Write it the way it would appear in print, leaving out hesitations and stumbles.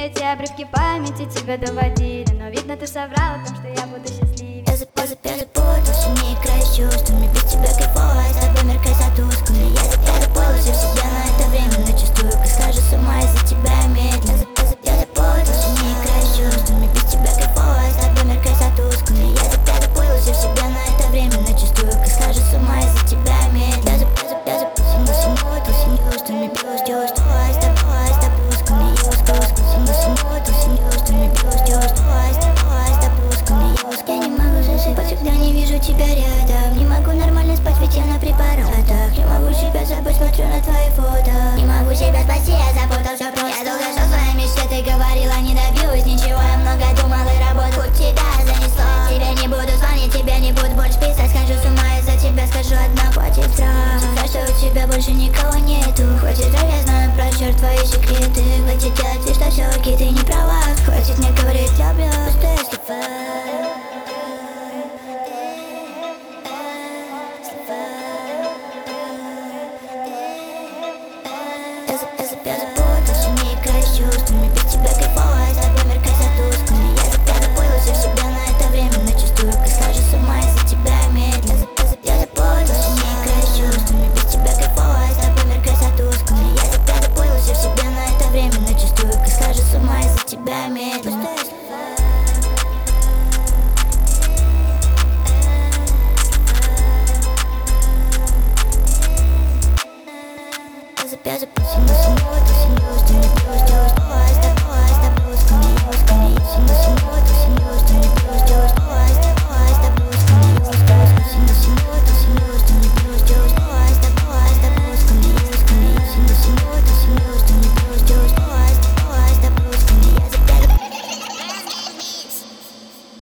эти обрывки памяти тебя доводили, но видно, ты соврал о том, что я буду счастливее. Я запутался, не играю с чувствами. Без тебя кайфово, с тобой меркой за тусклыми. Я заполз в себя, но это временно чувствую, как схожу с ума из-за тебя медленно. Я запутался, не играю с чувствами. Без тебя кайфово, с тобой меркой за тусклыми. Я заполз в себя, но это временно чувствую, как схожу с ума из-за тебя медленно. Я запутался, чувствами, плюс чувства, с тобой, с допусками. Я ускорился, чувствами, плюс чувства, с тобой, с допусками. Я не могу засыпать, когда не вижу тебя рядом. Не могу нормально спать, ведь я на препаратах. Не могу себя забыть, смотрю на твои фото. Не могу себя спасти, я запутался просто. Я долго шел в своей мечте, ты говорила, не добьюсь ничего. Я много думал и работал, путь тебя занесло. Тебе не буду звонить, тебе не буду больше писать. Схожу с ума из-за тебя, скажу одно, хватит страх. Что у тебя больше никого нету. Хватит, я знаю про черт твои секреты. Хватит делать